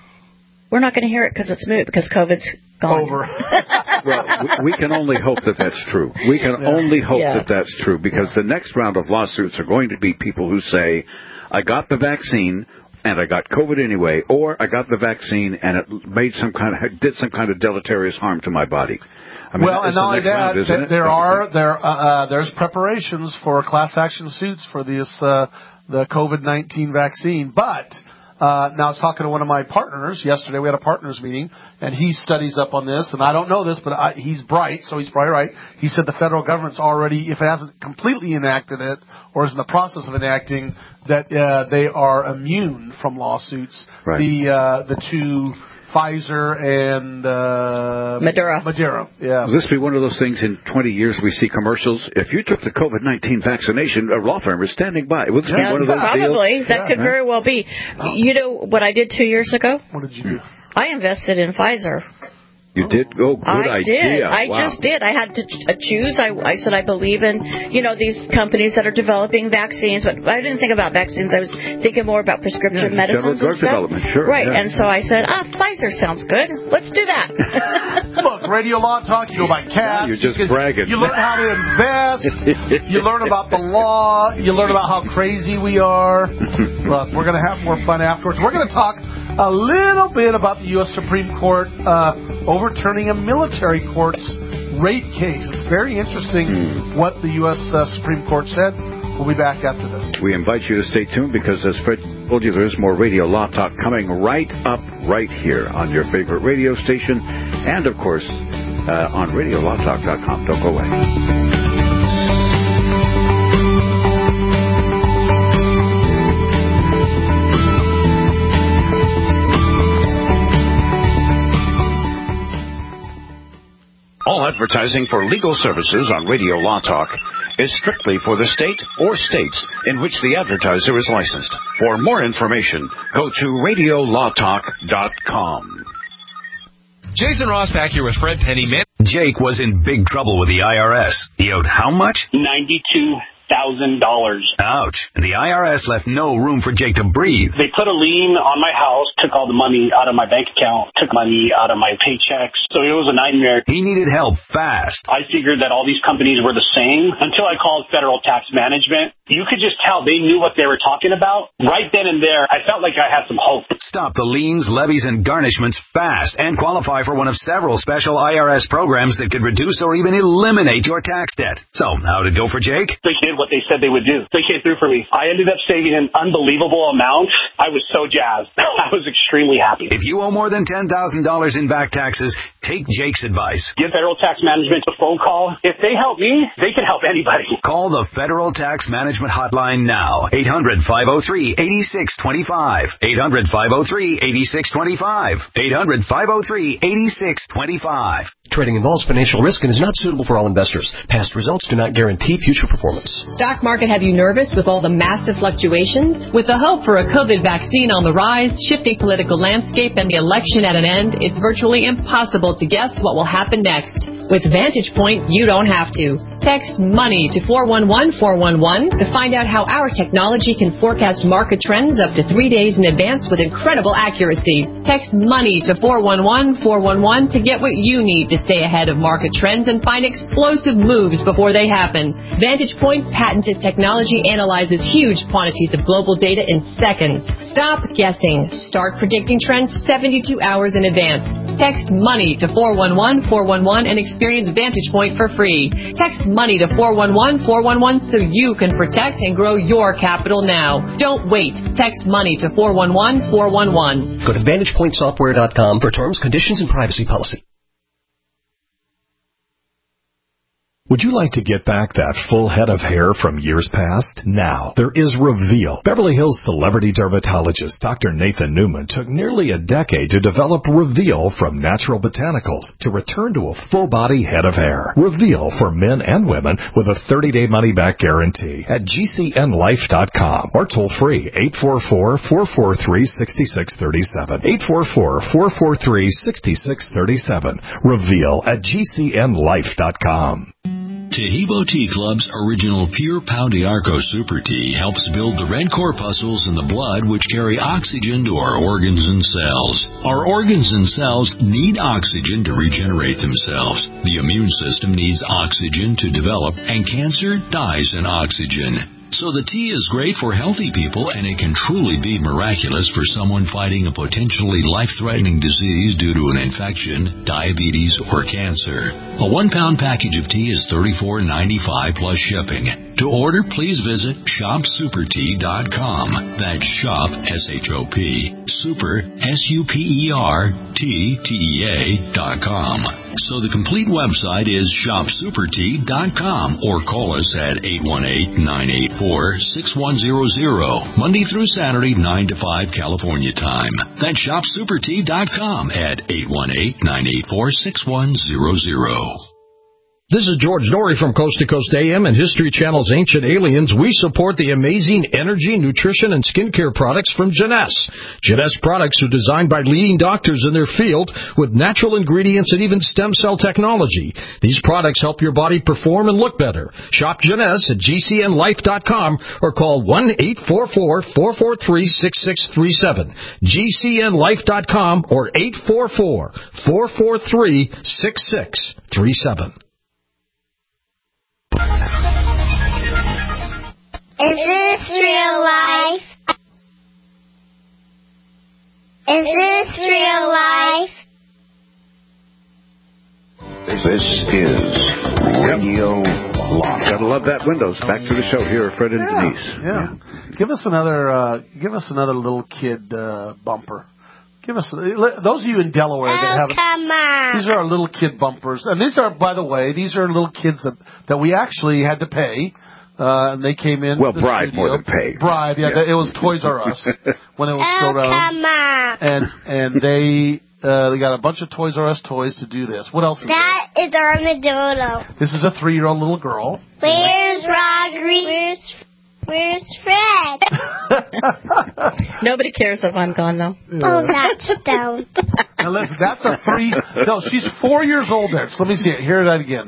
we're not going to hear it because it's moot, because COVID's gone. Over. Well, we, we can only hope that that's true. We can yeah. only hope yeah. that that's true, because yeah. the next round of lawsuits are going to be people who say, I got the vaccine, and I got COVID anyway, or I got the vaccine and it made some kind of did some kind of deleterious harm to my body. I mean, well, and not only that, round, th- there are there uh, uh, there's preparations for class action suits for this uh, the COVID nineteen vaccine, but. Uh, now, I was talking to one of my partners yesterday. We had a partners meeting, and he studies up on this. And I don't know this, but I, he's bright, so he's probably right. He said the federal government's already, if it hasn't completely enacted it or is in the process of enacting, that uh, they are immune from lawsuits. Right. The uh, the two Pfizer and uh, Moderna. Moderna, yeah. Will this be one of those things in twenty years we see commercials? If you took the COVID nineteen vaccination, a law firm is standing by. Will this yeah, be one of those probably. deals? That yeah. could very well be. You know what I did two years ago? What did you do? I invested in Pfizer. You did? Oh, good I idea. did. I wow. just did. I had to ch- uh, choose. I, I said I believe in, you know, these companies that are developing vaccines. But I didn't think about vaccines. I was thinking more about prescription yeah, medicines drug and stuff. development, sure. Right. Yeah. And so I said, ah, Pfizer sounds good. Let's do that. Look, Radio Law Talk, you go by cats. You're just you, bragging. You learn how to invest. You learn about the law. You learn about how crazy we are. Look, we're going to have more fun afterwards. We're going to talk a little bit about the U S Supreme Court uh, overturning a military court's rape case. It's very interesting mm. what the U S Uh, Supreme Court said. We'll be back after this. We invite you to stay tuned because, as Fred told you, there's more Radio Law Talk coming right up right here on your favorite radio station and, of course, uh, on radio law talk dot com. Don't go away. All advertising for legal services on Radio Law Talk is strictly for the state or states in which the advertiser is licensed. For more information, go to radio law talk dot com. Jason Ross back here with Fred Penny. Man- Jake was in big trouble with the I R S. He owed how much? ninety-two thousand dollars. Ouch. And the I R S left no room for Jake to breathe. They put a lien on my house, took all the money out of my bank account, took money out of my paychecks. So it was a nightmare. He needed help fast. I figured that all these companies were the same until I called Federal Tax Management. You could just tell they knew what they were talking about. Right then and there, I felt like I had some hope. Stop the liens, levies, and garnishments fast and qualify for one of several special I R S programs that could reduce or even eliminate your tax debt. So, how'd it go for Jake? They did what they said they would do. They came through for me. I ended up saving an unbelievable amount. I was so jazzed. I was extremely happy. If you owe more than ten thousand dollars in back taxes, take Jake's advice. Give Federal Tax Management a phone call. If they help me, they can help anybody. Call the Federal Tax Management Hotline now. eight hundred, five oh three, eight six two five. eight hundred, five oh three, eight six two five. eight hundred, five oh three, eight six two five. Trading involves financial risk and is not suitable for all investors. Past results do not guarantee future performance. Stock market have you nervous with all the massive fluctuations? With the hope for a COVID vaccine on the rise, shifting political landscape, and the election at an end, it's virtually impossible to guess what will happen next. With Vantage Point, you don't have to. Text MONEY to four one one four one one to find out how our technology can forecast market trends up to three days in advance with incredible accuracy. Text MONEY to four one one four one one to get what you need to stay ahead of market trends and find explosive moves before they happen. Vantage Point's patented technology analyzes huge quantities of global data in seconds. Stop guessing. Start predicting trends seventy-two hours in advance. Text MONEY to four one one four one one and experience Vantage Point for free. Text MONEY to four one one four one one so you can protect and grow your capital now. Don't wait. Text MONEY to four one one four one one. Go to vantage point software dot com for terms, conditions, and privacy policy. Would you like to get back that full head of hair from years past? Now, there is Reveal. Beverly Hills celebrity dermatologist Doctor Nathan Newman took nearly a decade to develop Reveal from natural botanicals to return to a full-body head of hair. Reveal for men and women with a thirty-day money-back guarantee at G C N life dot com or toll-free eight four four, four four three, six six three seven. eight four four, four four three, six six three seven. Reveal at G C N life dot com. Tahibo Tea Club's original Pure Pau d'Arco Super Tea helps build the red corpuscles in the blood which carry oxygen to our organs and cells. Our organs and cells need oxygen to regenerate themselves. The immune system needs oxygen to develop, and cancer dies in oxygen. So the tea is great for healthy people, and it can truly be miraculous for someone fighting a potentially life-threatening disease due to an infection, diabetes, or cancer. A one-pound package of tea is thirty-four ninety-five plus shipping. To order, please visit shop super tea dot com. That's shop, S H O P, super, S U P E R, T, T E A, dot com. So the complete website is shop super tea dot com or call us at eight one eight, nine eight four, six one zero zero, Monday through Saturday, nine to five California time. That's shop super tea dot com at eight one eight, nine eight four, six one zero zero. This is George Norrie from Coast to Coast A M and History Channel's Ancient Aliens. We support the amazing energy, nutrition, and skincare products from Jeunesse. Jeunesse products are designed by leading doctors in their field with natural ingredients and even stem cell technology. These products help your body perform and look better. Shop Jeunesse at G C N life dot com or call one eight four four, four four three, six six three seven. G C N life dot com or eight four four, four four three, six six three seven. Is this real life? Is this real life? This is Radio Law. Gotta love that Windows. Back to the show here, Fred and yeah, Denise. Yeah. yeah. Give us another. Uh, give us another little kid uh, bumper. Give us those of you in Delaware oh, that have. Come on. These are our little kid bumpers, and these are, by the way, these are little kids that that we actually had to pay. Uh, and they came in. Well, bribe more than pay. Bribe, yeah, yeah. It was Toys R Us when it was oh, still around. Come on. And and they uh, they got a bunch of Toys R Us toys to do this. What else is that? That is Armadillo. This is a three-year-old little girl. Where's Rodri? Where's Where's Fred? Nobody cares if I'm gone, though. Oh, that's down. Now listen, that's a three. No, she's four years old there. So let me see it. Hear that again.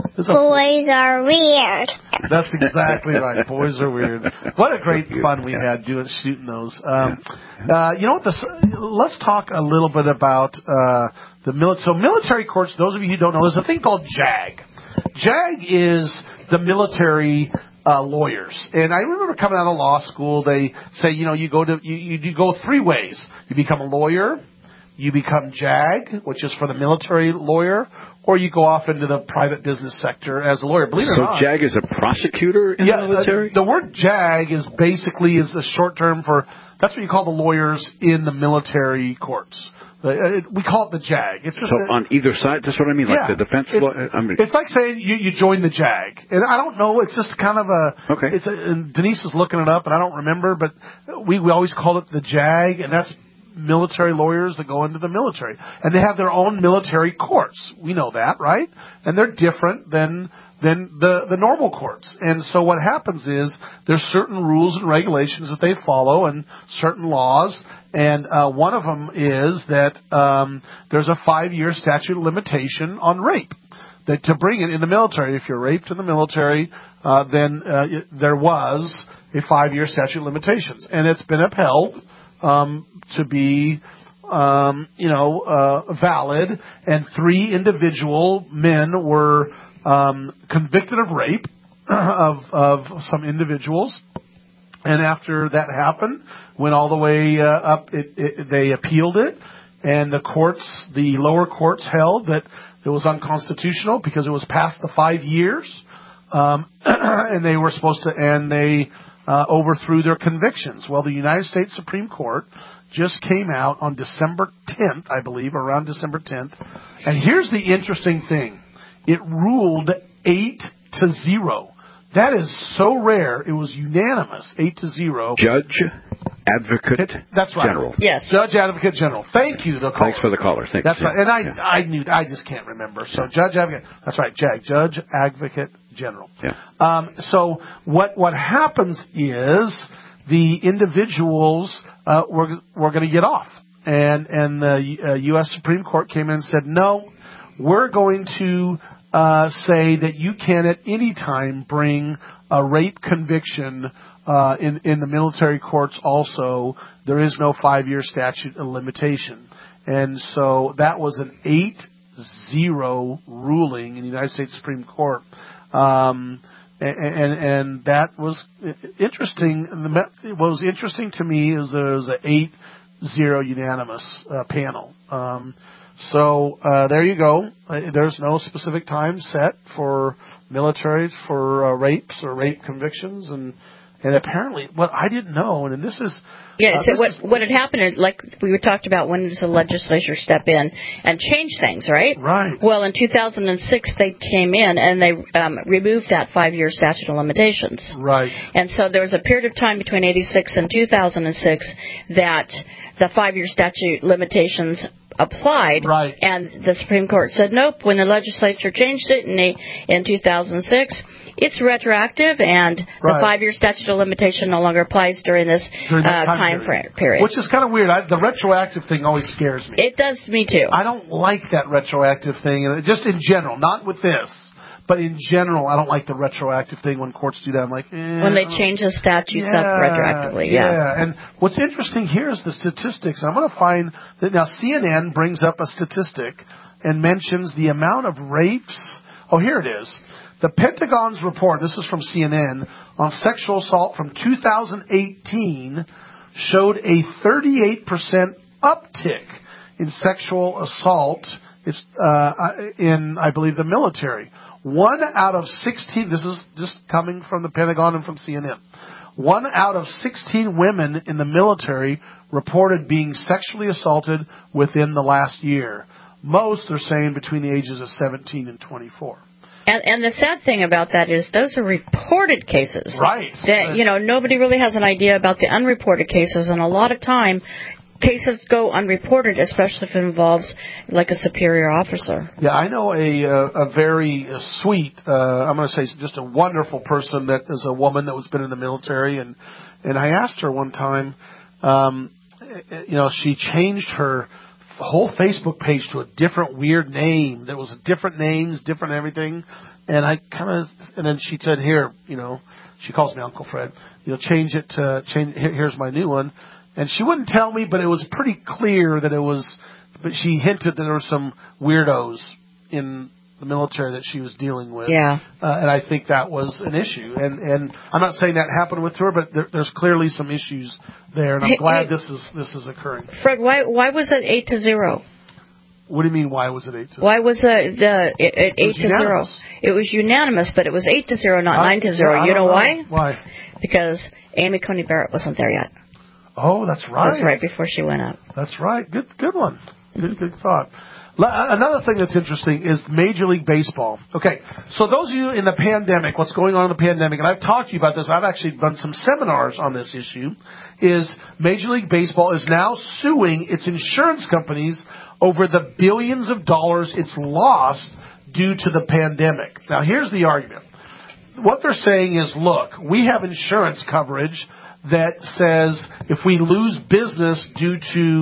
Boys are weird. That's exactly right. Boys are weird. What a great fun we had doing shooting those. Um, uh, you know what? This, let's talk a little bit about uh, the military. So military courts. Those of you who don't know, there's a thing called JAG. JAG is the military uh, lawyers. And I remember coming out of law school, they say, you know, you go to you, you, you go three ways. You become a lawyer. You become JAG, which is for the military lawyer, or you go off into the private business sector as a lawyer. Believe it so or not. So JAG is a prosecutor in yeah, the military? Uh, the word JAG is basically is a short term for, that's what you call the lawyers in the military courts. Uh, it, we call it the JAG. It's just so a, on either side, that's what I mean, yeah, like the defense it's, law? I mean, it's like saying you, you join the JAG. And I don't know, it's just kind of a, okay. It's a, and Denise is looking it up, and I don't remember, but we, we always called it the JAG, and that's military lawyers that go into the military. And they have their own military courts. We know that, right? And they're different than than the, the normal courts. And so what happens is there's certain rules and regulations that they follow and certain laws. And uh, one of them is that um, there's a five-year statute of limitation on rape. that to bring it in the military. If you're raped in the military, uh, then uh, it, there was a five-year statute of limitations, and it's been upheld um, to be, um, you know, uh, valid. And three individual men were um, convicted of rape of of some individuals, and after that happened, went all the way uh, up. It, it, they appealed it, and the courts, the lower courts, held that it was unconstitutional because it was past the five years, um, and they were supposed to, and they uh, overthrew their convictions. Well, the United States Supreme Court just came out on December tenth, I believe, around December tenth, and here's the interesting thing: it ruled eight to zero. That is so rare. It was unanimous, eight to zero. Judge, Advocate That's right. General. Yes. Judge, Advocate General. Thank you, the caller. Thanks for the caller. Thanks. That's yeah. right. And I, yeah. I knew, I just can't remember. So yeah. Judge, Advocate. That's right. Jag, Judge, Advocate General. Yeah. Um, so what what happens is the individuals uh, were were going to get off, and and the uh, U S Supreme Court came in and said, no, we're going to Uh, say that you can at any time bring a rape conviction uh, in in the military courts. Also, there is no five-year statute of limitation, and so that was an eight zero ruling in the United States Supreme Court, um, and, and and that was interesting. What was interesting to me is there was an eight zero unanimous uh, panel. Um, So uh, there you go. Uh, there's no specific time set for militaries for uh, rapes or rape convictions, and and apparently, what I didn't know, and this is yeah. Uh, so this what is, what had happened, is, like we were talked about, when does the legislature step in and change things, right? Right. Well, in two thousand six, they came in and they um, removed that five-year statute of limitations. Right. And so there was a period of time between eighty-six and two thousand six that the five-year statute limitations applied, right. And the Supreme Court said nope. When the legislature changed it in, in two thousand six, it's retroactive, and right. the five-year statute of limitation no longer applies during this during uh, time, time period. period. Which is kind of weird. I, the retroactive thing always scares me. It does me too. I don't like that retroactive thing, just in general, not with this. But in general, I don't like the retroactive thing when courts do that. I'm like, eh, when they change the statutes yeah, up retroactively, yeah. Yeah, and what's interesting here is the statistics. I'm going to find that now C N N brings up a statistic and mentions the amount of rapes. Oh, here it is. The Pentagon's report, this is from C N N, on sexual assault from two thousand eighteen showed a thirty-eight percent uptick in sexual assault it's, uh, in, I believe, the military. One out of sixteen, this is just coming from the Pentagon and from C N N, one out of sixteen women in the military reported being sexually assaulted within the last year. Most are saying between the ages of seventeen and twenty-four. And, and the sad thing about that is those are reported cases. Right. That, you know, nobody really has an idea about the unreported cases, and a lot of time cases go unreported, especially if it involves like a superior officer. Yeah, I know a a very sweet, uh, I'm going to say just a wonderful person that is a woman that was been in the military, and and I asked her one time, um, you know, she changed her whole Facebook page to a different weird name. There was different names, different everything, and I kind of, and then she said, here, you know, she calls me Uncle Fred, you know, change it to change. Here, here's my new one. And she wouldn't tell me, but it was pretty clear that it was, but she hinted that there were some weirdos in the military that she was dealing with. Yeah. Uh, and I think that was an issue. And, and I'm not saying that happened with her, but there, there's clearly some issues there, and I'm Hey, glad hey, this is this is occurring. Fred, why why was it eight to zero? What do you mean, why was it eight to zero? Why was it, the, it, it eight to unanimous. zero? It was unanimous, but it was eight to zero, not I, nine to zero. yeah, you know, know why? Why? Because Amy Coney Barrett wasn't there yet. Oh, that's right. That's right before she went up. That's right. Good, good one. Good, good thought. Another thing that's interesting is Major League Baseball. Okay, so those of you in the pandemic, what's going on in the pandemic, and I've talked to you about this, I've actually done some seminars on this issue, is Major League Baseball is now suing its insurance companies over the billions of dollars it's lost due to the pandemic. Now, here's the argument. What they're saying is, look, we have insurance coverage that says if we lose business due to,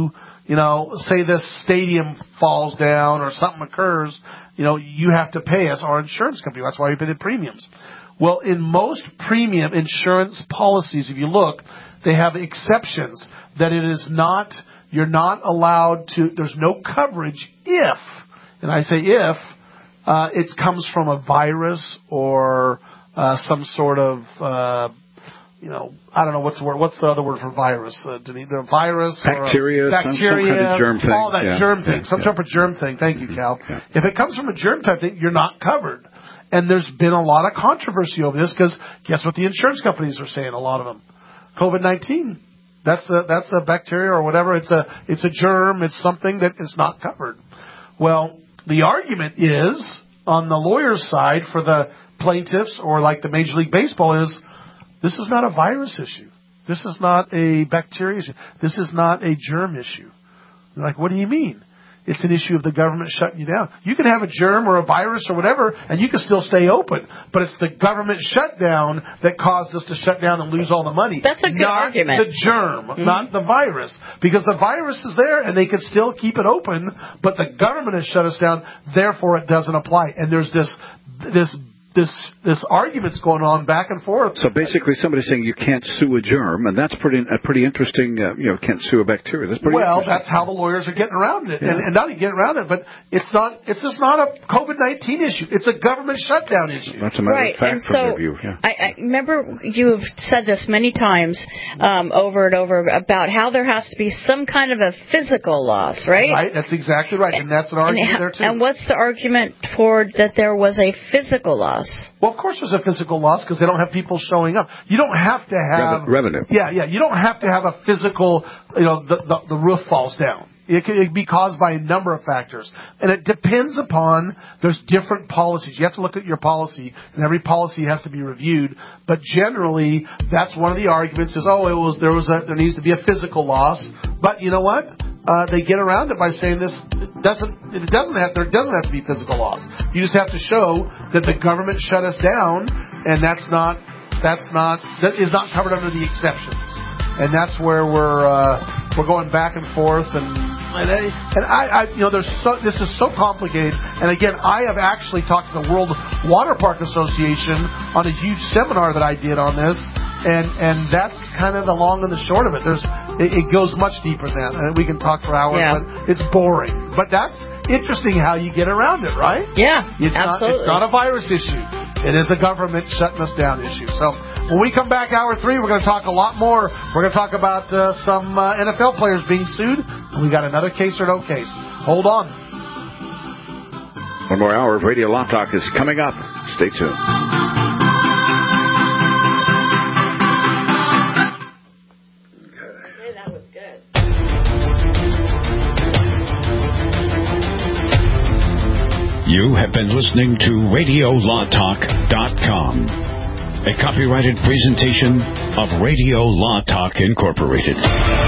you know, say this stadium falls down or something occurs, you know, you have to pay us, our insurance company. That's why we pay the premiums. Well, in most premium insurance policies, if you look, they have exceptions that it is not, you're not allowed to, there's no coverage if, and I say if, uh, it comes from a virus or uh, some sort of, uh, you know, I don't know what's the word. What's the other word for virus? Uh, the virus, bacteria, or bacteria, some, some kind of germ thing. All that yeah. germ thing, yeah. some yeah. type of germ thing. Thank you, Cal. Yeah. If it comes from a germ type thing, you're not covered. And there's been a lot of controversy over this because guess what the insurance companies are saying? A lot of them, COVID nineteen. That's a that's a bacteria or whatever. It's a it's a germ. It's something that is not covered. Well, the argument is on the lawyer's side for the plaintiffs or like the Major League Baseball is this is not a virus issue. This is not a bacteria issue. This is not a germ issue. They're like, what do you mean? It's an issue of the government shutting you down. You can have a germ or a virus or whatever, and you can still stay open. But it's the government shutdown that caused us to shut down and lose all the money. That's a good not argument. The germ, mm-hmm. not the virus. Because the virus is there, and they can still keep it open, but the government has shut us down, therefore it doesn't apply. And there's this this This this argument's going on back and forth. So basically, somebody's saying you can't sue a germ, and that's pretty a pretty interesting. Uh, you know, can't sue a bacteria. That's pretty. Well, that's how the lawyers are getting around it, yeah. and, and not even getting around it, but it's not. It's just not a COVID nineteen issue. It's a government shutdown issue. That's a matter right. of fact and from so their view. Yeah. I, I remember you have said this many times um, over and over about how there has to be some kind of a physical loss, right? Right. That's exactly right, and that's an argument and, there too. And what's the argument for that there was a physical loss? Well, of course there's a physical loss because they don't have people showing up. You don't have to have... Revenue. Yeah, yeah. You don't have to have a physical, you know, the, the, the roof falls down. It can, it can be caused by a number of factors. And it depends upon, there's different policies. You have to look at your policy, and every policy has to be reviewed. But generally, that's one of the arguments is, oh, it was there was a, there needs to be a physical loss. But you know what? Uh, they get around it by saying this doesn't it doesn't have there doesn't have to be physical loss. You just have to show that the government shut us down, and that's not that's not that is not covered under the exceptions. And that's where we're uh, we're going back and forth, and and, I, and I, I you know there's so, this is so complicated. And again, I have actually talked to the World Water Park Association on a huge seminar that I did on this. And and that's kind of the long and the short of it. There's it, it goes much deeper than that. And we can talk for hours, yeah. but it's boring. But that's interesting how you get around it, right? Yeah, it's absolutely. Not, it's not a virus issue. It is a government shutting us down issue. So when we come back, hour three, we're going to talk a lot more. We're going to talk about uh, some uh, N F L players being sued. And we got another case or no case. Hold on. One more hour of Radio Law Talk is coming up. Stay tuned. You have been listening to Radio Law Talk dot com, a copyrighted presentation of Radio Law Talk Incorporated.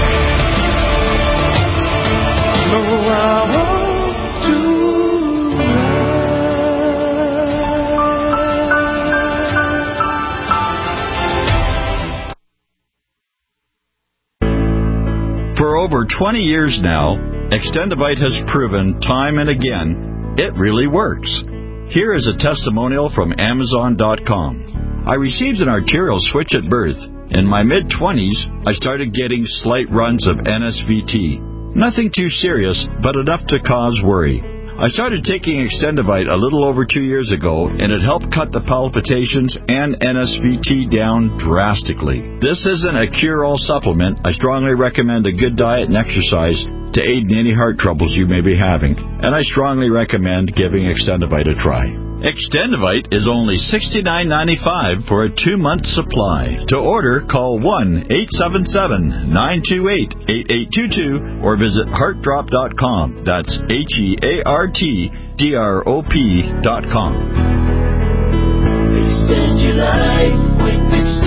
For over twenty years now, Extendivite has proven time and again it really works. Here is a testimonial from Amazon dot com. I received an arterial switch at birth. In my mid-twenties, I started getting slight runs of N S V T. Nothing too serious, but enough to cause worry. I started taking Extendivite a little over two years ago, and it helped cut the palpitations and N S V T down drastically. This isn't a cure-all supplement. I strongly recommend a good diet and exercise to aid in any heart troubles you may be having, and I strongly recommend giving Extendivite a try. Extendivite is only sixty-nine ninety-five for a two-month supply. To order, call one eight seven seven, nine two eight, eight eight two two or visit heart drop dot com. That's H E A R T D R O P dot com. Extend your life with Extendivite.